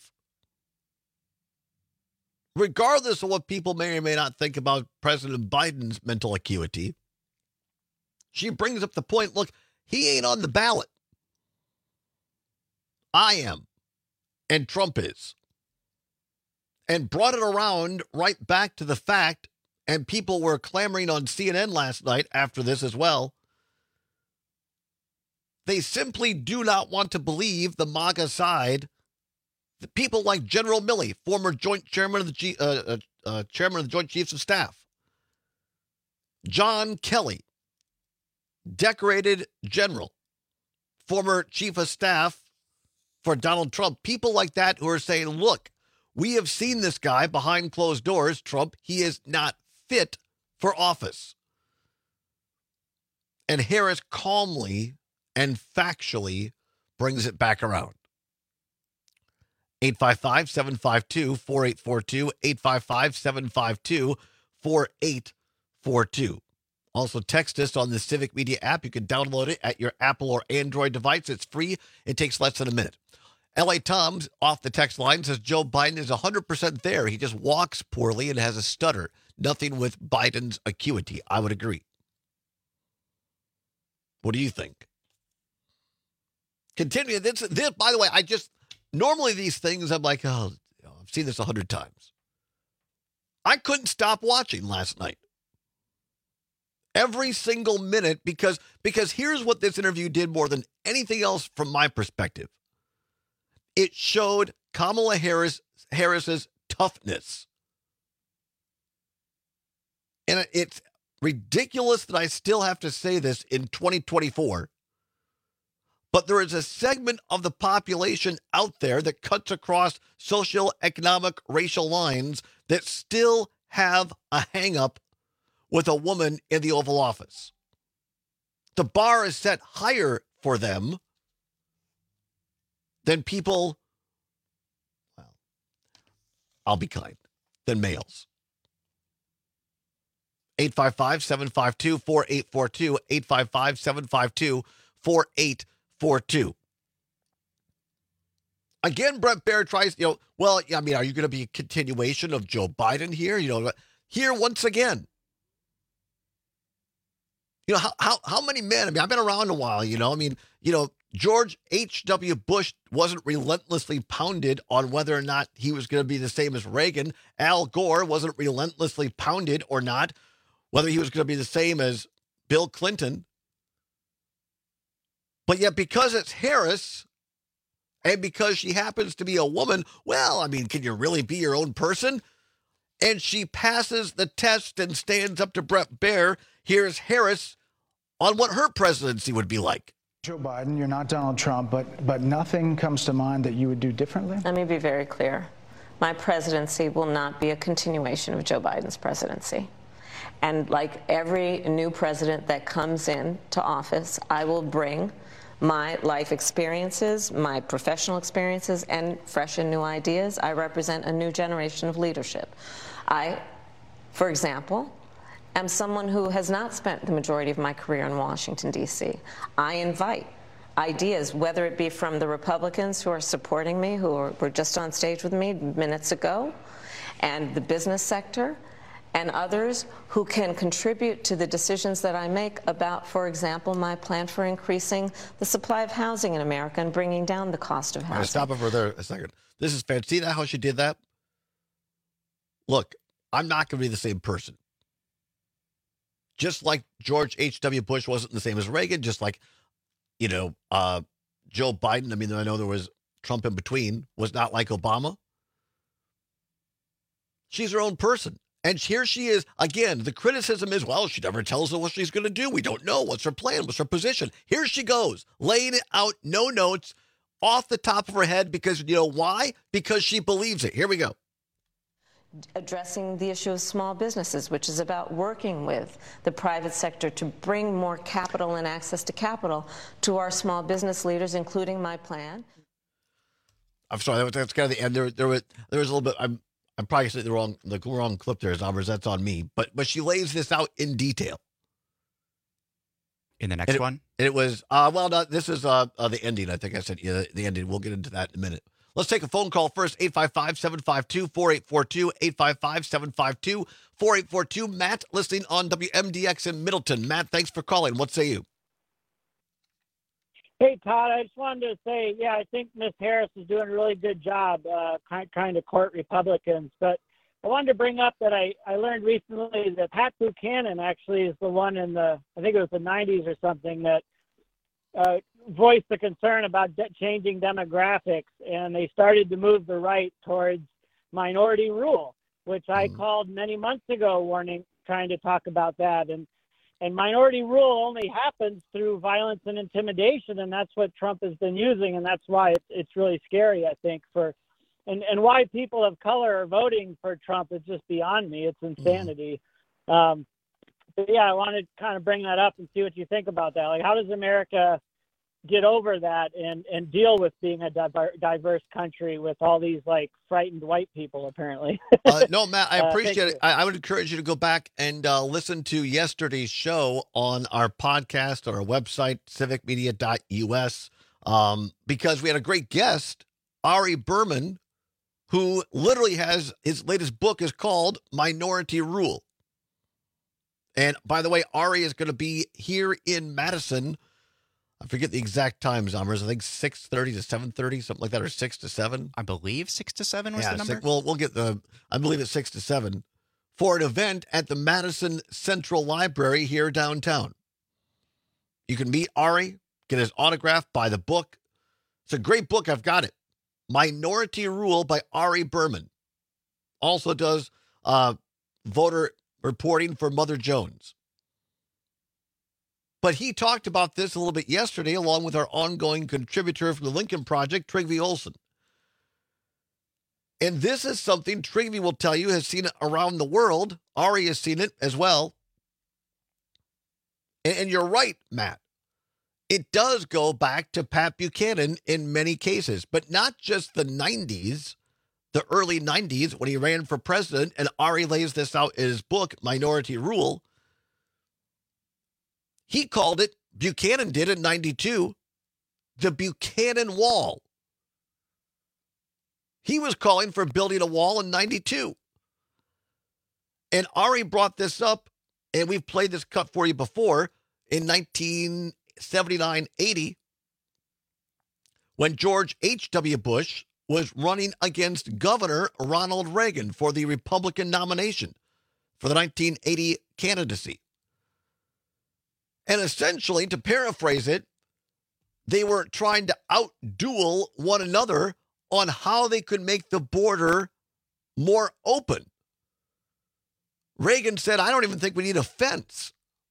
Regardless of what people may or may not think about President Biden's mental acuity, she brings up the point, look, he ain't on the ballot. I am, and Trump is. And brought it around right back to the fact, and people were clamoring on C N N last night after this as well. They simply do not want to believe the MAGA side. The people like General Milley, former Joint Chairman of the G, uh, uh, uh, Chairman of the Joint Chiefs of Staff, John Kelly, decorated general, former Chief of Staff for Donald Trump, people like that who are saying, look, We have seen this guy behind closed doors, Trump. He is not fit for office. And Harris calmly and factually brings it back around. eight five five, seven five two, four eight four two, eight five five, seven five two, four eight four two. Also, text us on the Civic Media app. You can download it at your Apple or Android device. It's free. It takes less than a minute. L A Tom's off the text line says Joe Biden is one hundred percent there. He just walks poorly and has a stutter. Nothing with Biden's acuity. I would agree. What do you think? Continue. This, this, by the way, I just, normally these things, I'm like, oh, I've seen this a hundred times. I couldn't stop watching last night. Every single minute, because, because here's what this interview did more than anything else from my perspective. It showed Kamala Harris, Harris's toughness. And it's ridiculous that I still have to say this in twenty twenty-four. But there is a segment of the population out there that cuts across social, economic, racial lines that still have a hang-up with a woman in the Oval Office. The bar is set higher for them than people, well, I'll be kind, than males. eight five five, seven five two, four eight four two, eight five five, seven five two, four eight four two. Again, Brett Baer tries, you know, well, I mean, are you going to be a continuation of Joe Biden here? You know, here once again. You know, how, how, how many men, I mean, I've been around a while, you know, I mean, you know, George H W. Bush wasn't relentlessly pounded on whether or not he was going to be the same as Reagan. Al Gore wasn't relentlessly pounded or not, whether he was going to be the same as Bill Clinton. But yet, because it's Harris, and because she happens to be a woman, well, I mean, can you really be your own person? And she passes the test and stands up to Brett Baer. Here's Harris on what her presidency would be like. Joe Biden, you're not Donald Trump, but but nothing comes to mind that you would do differently? Let me be very clear. My presidency will not be a continuation of Joe Biden's presidency. And like every new president that comes in to office, I will bring my life experiences, my professional experiences, and fresh and new ideas. I represent a new generation of leadership. I, for example, am someone who has not spent the majority of my career in Washington, D C I invite ideas, whether it be from the Republicans who are supporting me, who are, were just on stage with me minutes ago, and the business sector, and others who can contribute to the decisions that I make about, for example, my plan for increasing the supply of housing in America and bringing down the cost of housing. All right, stop over there a second. This is fancy. See that how she did that? Look, I'm not going to be the same person. Just like George H W. Bush wasn't the same as Reagan, just like, you know, uh, Joe Biden, I mean, I know there was Trump in between, was not like Obama. She's her own person. And here she is. Again, the criticism is, well, she never tells us what she's going to do. We don't know. What's her plan? What's her position? Here she goes, laying it out, no notes, off the top of her head, because, you know, why? Because she believes it. Here we go. Addressing the issue of small businesses, which is about working with the private sector to bring more capital and access to capital to our small business leaders, including my plan. I'm sorry, that was, that's kind of the end. There, there was, there was a little bit. I'm, I'm probably saying the wrong, the wrong clip there, Zombers. That's on me. But, but she lays this out in detail. In the next and it, one, and it was uh, well, no, this is uh, uh, the ending. I think I said yeah, the, the ending. We'll get into that in a minute. Let's take a phone call first. eight five five, seven five two, four eight four two, eight five five, seven five two, four eight four two. Matt, listening on W M D X in Middleton. Matt, thanks for calling. What say you? Hey, Todd, I just wanted to say, yeah, I think Miss Harris is doing a really good job uh, trying to court Republicans. But I wanted to bring up that I, I learned recently that Pat Buchanan actually is the one in the, I think it was the nineties or something, that uh, voiced the concern about de- changing demographics, and they started to move the right towards minority rule, which I mm. called many months ago, warning, trying to talk about that. And and minority rule only happens through violence and intimidation, and that's what Trump has been using, and that's why it's, it's really scary, I think, for and and why people of color are voting for Trump is just beyond me. It's insanity. Mm. Um, but yeah, I wanted to kind of bring that up and see what you think about that. Like, how does America get over that and, and deal with being a diver- diverse country with all these like frightened white people, apparently? uh, no, Matt, I Uh, appreciate thank it. I, I would encourage you to go back and uh, listen to yesterday's show on our podcast or our website, civic media dot U S, um, because we had a great guest, Ari Berman, who literally has his latest book is called Minority Rule. And by the way, Ari is going to be here in Madison. I forget the exact time, Zombers. I think six thirty to seven thirty, something like that, or six to seven. I believe six to seven was yeah, the number. Six, well, we'll get the, I believe it's six to seven, for an event at the Madison Central Library here downtown. You can meet Ari, get his autograph, buy the book. It's a great book. I've got it. Minority Rule by Ari Berman. Also does uh, voter reporting for Mother Jones. But he talked about this a little bit yesterday, along with our ongoing contributor from the Lincoln Project, Trygve Olsen. And this is something Trygve will tell you has seen it around the world. Ari has seen it as well. And, and you're right, Matt. It does go back to Pat Buchanan in many cases, but not just the nineties, the early nineties when he ran for president, and Ari lays this out in his book, Minority Rule. He called it, Buchanan did in ninety-two, the Buchanan Wall. He was calling for building a wall in ninety-two. And Ari brought this up, and we've played this cut for you before, in nineteen seventy-nine eighty, when George H W. Bush was running against Governor Ronald Reagan for the Republican nomination for the nineteen eighty candidacy. And essentially, to paraphrase it, they were trying to outduel one another on how they could make the border more open. Reagan said, I don't even think we need a fence.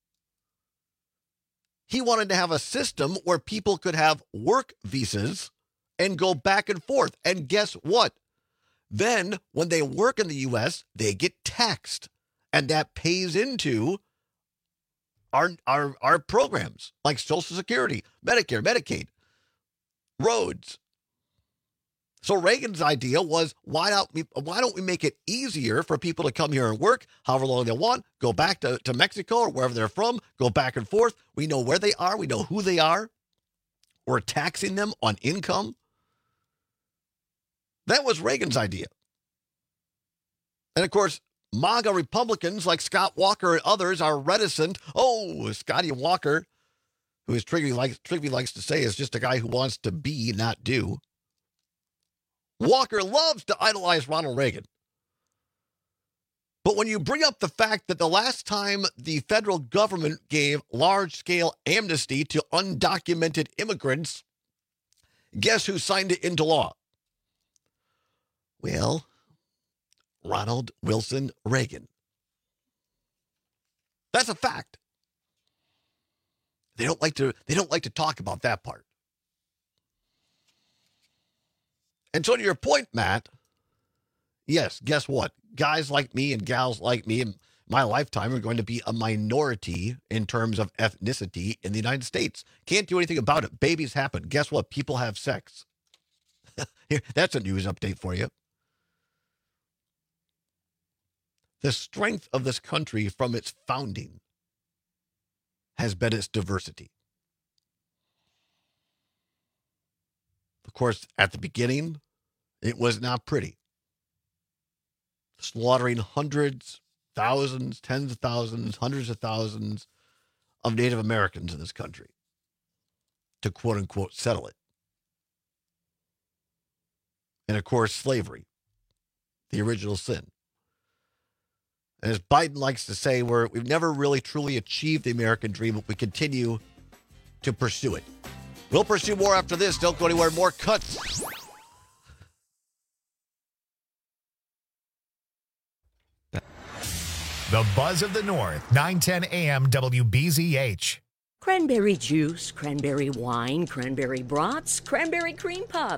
He wanted to have a system where people could have work visas and go back and forth. And guess what? Then when they work in the U S, they get taxed. And that pays into our, our, our programs like Social Security, Medicare, Medicaid, roads. So Reagan's idea was, why don't we, why don't we make it easier for people to come here and work however long they want, go back to, to Mexico or wherever they're from, go back and forth. We know where they are. We know who they are. We're taxing them on income. That was Reagan's idea. And of course, MAGA Republicans like Scott Walker and others are reticent. Oh, Scotty Walker, who as Trygve likes, Trygve likes to say is just a guy who wants to be, not do. Walker loves to idolize Ronald Reagan. But when you bring up the fact that the last time the federal government gave large-scale amnesty to undocumented immigrants, guess who signed it into law? Well, Ronald Wilson Reagan. That's a fact. They don't like to, they don't like to talk about that part. And so to your point, Matt, yes, guess what? Guys like me and gals like me in my lifetime are going to be a minority in terms of ethnicity in the United States. Can't do anything about it. Babies happen. Guess what? People have sex. Here, that's a news update for you. The strength of this country from its founding has been its diversity. Of course, at the beginning, it was not pretty. Slaughtering hundreds, thousands, tens of thousands, hundreds of thousands of Native Americans in this country to quote unquote settle it. And of course, slavery, the original sin. And as Biden likes to say, we're, we've never really truly achieved the American dream, but we continue to pursue it. We'll pursue more after this. Don't go anywhere. More cuts. The Buzz of the North, nine ten A M W B Z H. Cranberry juice, cranberry wine, cranberry brats, cranberry cream puffs.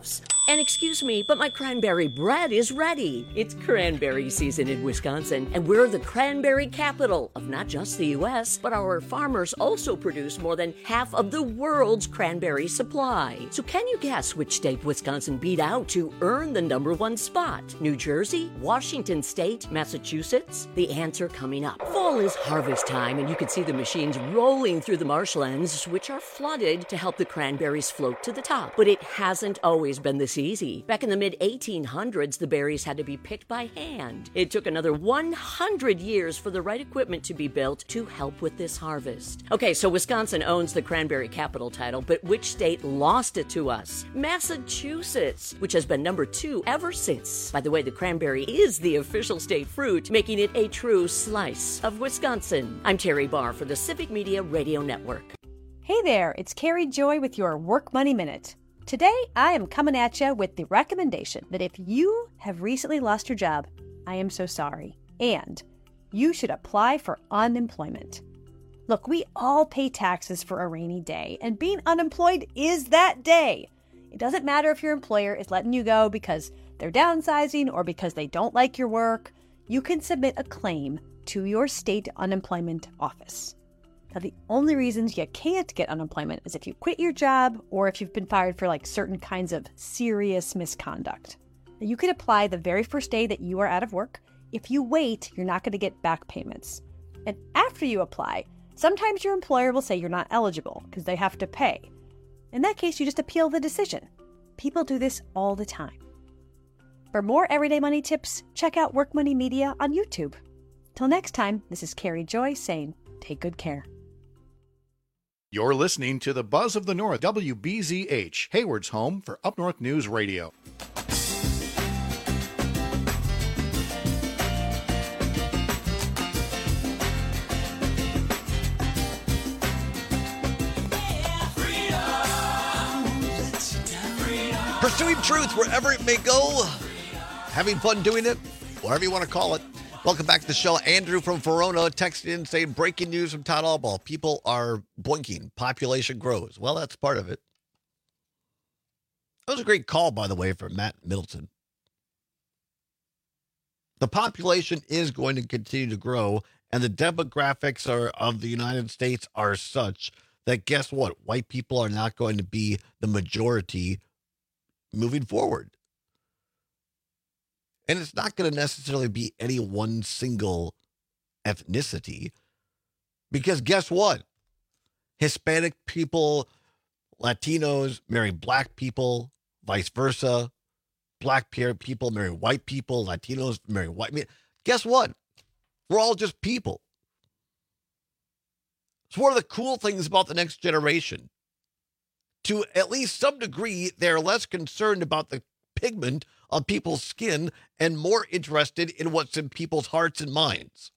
And excuse me, but my cranberry bread is ready. It's cranberry season in Wisconsin, and we're the cranberry capital of not just the U S, but our farmers also produce more than half of the world's cranberry supply. So can you guess which state Wisconsin beat out to earn the number one spot? New Jersey, Washington State, Massachusetts? The answer coming up. Fall is harvest time, and you can see the machines rolling through the marshlands, which are flooded to help the cranberries float to the top. But it hasn't always been this easy. Back in the mid eighteen hundreds, the berries had to be picked by hand. It took another one hundred years for the right equipment to be built to help with this harvest. Okay, so Wisconsin owns the cranberry capital title, but which state lost it to us? Massachusetts, which has been number two ever since. By the way, the cranberry is the official state fruit, making it a true slice of Wisconsin. I'm Terry Barr for the Civic Media Radio Network. Hey there, it's Carrie Joy with your Work Money Minute. Today, I am coming at you with the recommendation that if you have recently lost your job, I am so sorry, and you should apply for unemployment. Look, we all pay taxes for a rainy day, and being unemployed is that day. It doesn't matter if your employer is letting you go because they're downsizing or because they don't like your work. You can submit a claim to your state unemployment office. Now, the only reasons you can't get unemployment is if you quit your job or if you've been fired for like certain kinds of serious misconduct. Now, you can apply the very first day that you are out of work. If you wait, you're not going to get back payments. And after you apply, sometimes your employer will say you're not eligible because they have to pay. In that case, you just appeal the decision. People do this all the time. For more everyday money tips, check out Work Money Media on YouTube. Till next time, this is Carrie Joy saying, take good care. You're listening to the Buzz of the North, W B Z H, Hayward's home for Up North News Radio. Pursuing truth wherever it may go. Having fun doing it, whatever you want to call it. Welcome back to the show. Andrew from Verona texted in saying, breaking news from Todd Albaugh. People are blinking. Population grows. Well, that's part of it. That was a great call, by the way, from Matt Middleton. The population is going to continue to grow, and the demographics are, of the United States are such that, guess what? White people are not going to be the majority moving forward. And it's not going to necessarily be any one single ethnicity, because guess what? Hispanic people, Latinos marry black people, vice versa. Black people marry white people, Latinos marry white. I mean, guess what? We're all just people. It's one of the cool things about the next generation. To at least some degree, they're less concerned about the pigment of people's skin and more interested in what's in people's hearts and minds.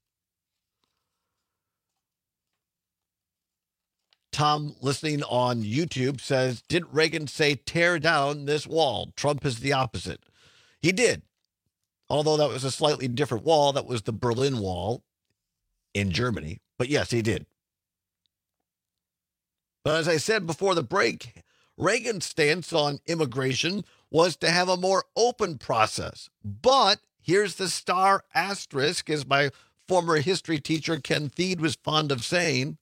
Tom, listening on YouTube, says, didn't Reagan say tear down this wall? Trump is the opposite. He did. Although that was a slightly different wall. That was the Berlin Wall in Germany. But yes, he did. But as I said before the break, Reagan's stance on immigration was to have a more open process. But here's the star asterisk, as my former history teacher Ken Thied was fond of saying.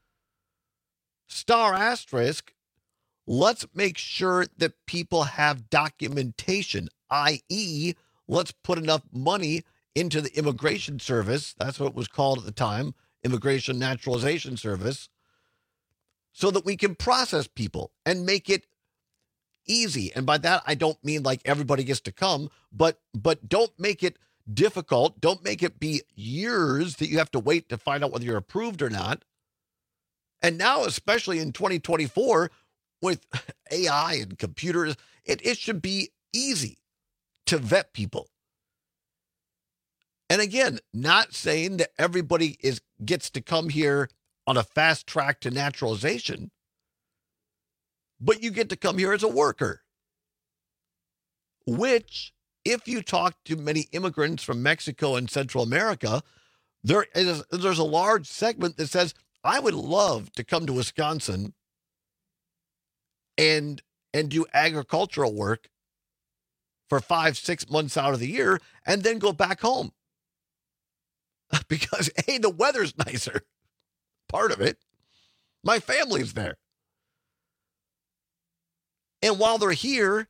Star asterisk, let's make sure that people have documentation, that is, let's put enough money into the Immigration Service, that's what it was called at the time, Immigration Naturalization Service, so that we can process people and make it easy. And by that, I don't mean like everybody gets to come, but but don't make it difficult. Don't make it be years that you have to wait to find out whether you're approved or not. And now, especially in twenty twenty-four, with A I and computers, it, it should be easy to vet people. And again, not saying that everybody is gets to come here on a fast track to naturalization, but you get to come here as a worker, which, if you talk to many immigrants from Mexico and Central America, there is there's a large segment that says, I would love to come to Wisconsin and and do agricultural work for five, six months out of the year and then go back home. Because, hey, the weather's nicer. Part of it. My family's there. And while they're here,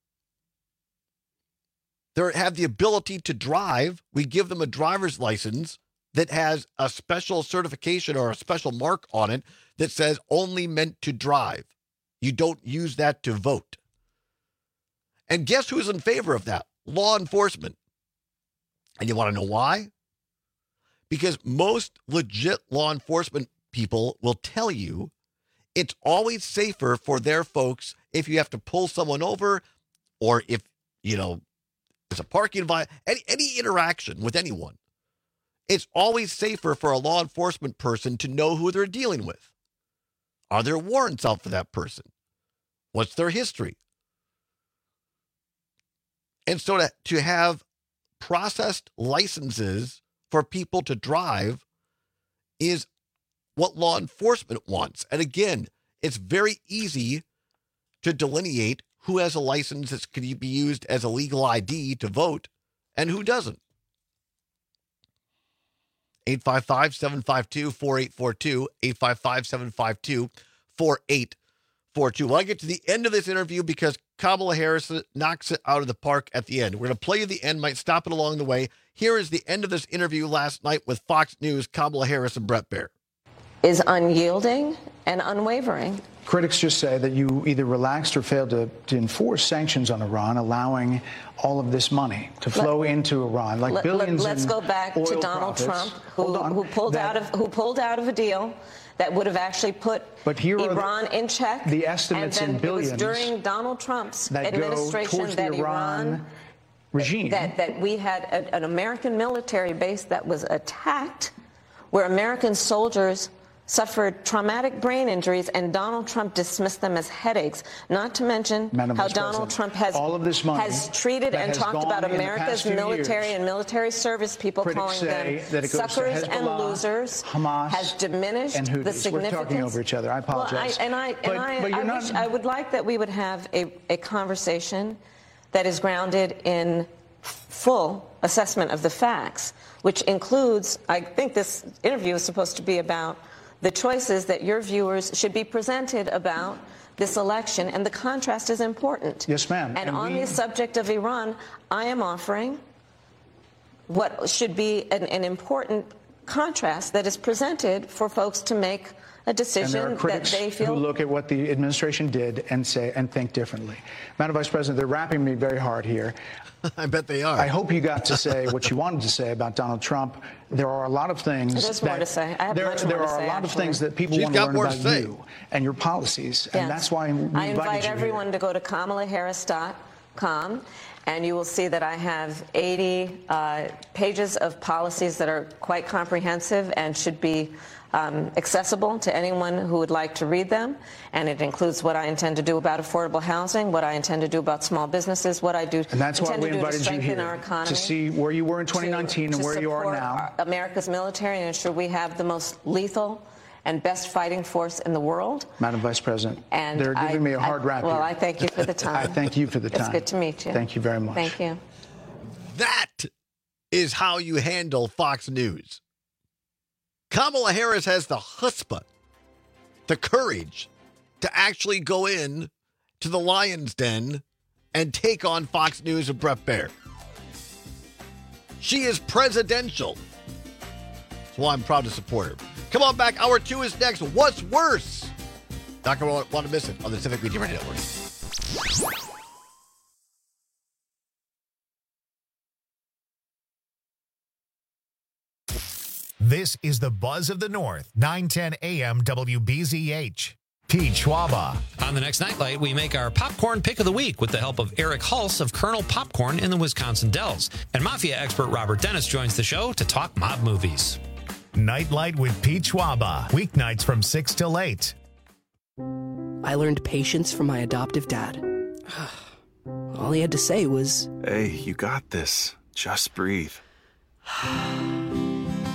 they have the ability to drive. We give them a driver's license that has a special certification or a special mark on it that says only meant to drive. You don't use that to vote. And guess who's in favor of that? Law enforcement. And you want to know why? Because most legit law enforcement people will tell you it's always safer for their folks if you have to pull someone over or if, you know, there's a parking violation, any, any interaction with anyone. It's always safer for a law enforcement person to know who they're dealing with. Are there warrants out for that person? What's their history? And so to, to have processed licenses for people to drive is what law enforcement wants. And again, it's very easy to delineate who has a license that can be used as a legal I D to vote and who doesn't. eight five five, seven five two, four eight four two, eight five five, seven five two, four eight four two. Well, I get to the end of this interview because Kamala Harris knocks it out of the park at the end. We're going to play you the end, might stop it along the way. Here is the end of this interview last night with Fox News, Kamala Harris and Bret Baier. Is unyielding and unwavering. Critics just say that you either relaxed or failed to, to enforce sanctions on Iran, allowing all of this money to flow let, into Iran, like let, billions. Let's in go back oil to Donald profits. Trump, who, who pulled that, out of who pulled out of a deal that would have actually put but here Iran the, in check. The estimates and then in billions it was during Donald Trump's that administration go towards that the Iran, Iran regime that that we had a, an American military base that was attacked, where American soldiers suffered traumatic brain injuries, and Donald Trump dismissed them as headaches, not to mention Madam how Vice Donald President, Trump has, all of this money has treated and has talked about America's military years, and military service people, calling them that it goes suckers to and losers, Hamas, has diminished and the Houthis. significance. We're talking over each other. I apologize. Well, I, and I, but, and I, but I, not... wish, I would like that we would have a, a conversation that is grounded in full assessment of the facts, which includes, I think this interview is supposed to be about the choices that your viewers should be presented about this election, and the contrast is important. Yes, ma'am. And, and on we... the subject of Iran, I am offering what should be an, an important contrast that is presented for folks to make a decision and there are critics that they feel. Who look at what the administration did and say and think differently. Madam Vice President, they're wrapping me very hard here. I bet they are. I hope you got to say what you wanted to say about Donald Trump. There are a lot of things. There's that, more to say. I have there, much there more to are say, a lot actually. of things that people She's want to learn more about to say. you and your policies, Yes. and that's why we I invited invite you everyone here. to go to kamala harris dot com, and you will see that I have eighty uh, pages of policies that are quite comprehensive and should be Um, accessible to anyone who would like to read them. And it includes what I intend to do about affordable housing, what I intend to do about small businesses, what I do And that's why intend we to do to invited you strengthen here, our economy, to see where you were in twenty nineteen to, and to where you are support now. our- America's military and ensure we have the most lethal and best fighting force in the world. Madam Vice President, And they're giving I, me a hard I, rap Well, here. I thank you for the time. I thank you for the time. It's good to meet you. Thank you very much. Thank you. That is how you handle Fox News. Kamala Harris has the chutzpah, the courage to actually go in to the lion's den and take on Fox News and Bret Baier. She is presidential. That's why I'm proud to support her. Come on back. Hour two is next. What's worse? Not going to want to miss it on the Civic Media Radio Network. This is the Buzz of the North, nine ten A M W B Z H. Pete Schwaba. On the next Nightlight, we make our popcorn pick of the week with the help of Eric Hulse of Colonel Popcorn in the Wisconsin Dells. And Mafia expert Robert Dennis joins the show to talk mob movies. Nightlight with Pete Schwaba. Weeknights from six till eight. I learned patience from my adoptive dad. All he had to say was, "Hey, you got this. Just breathe."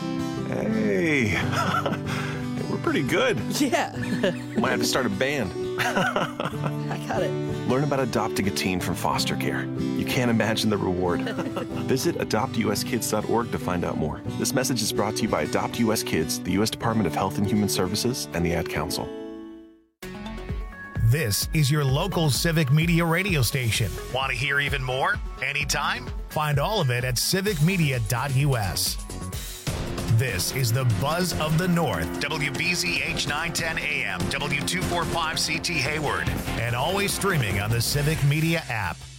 Hey, we're pretty good. Yeah. Might have to start a band. I got it. Learn about adopting a teen from foster care. You can't imagine the reward. Visit adopt u s kids dot org to find out more. This message is brought to you by Adopt U S Kids, the U S Department of Health and Human Services, and the Ad Council. This is your local Civic Media radio station. Want to hear even more? Anytime? Find all of it at civic media dot u s. This is the Buzz of the North, W B Z H nine ten A M, W two forty-five C T Hayward, and always streaming on the Civic Media app.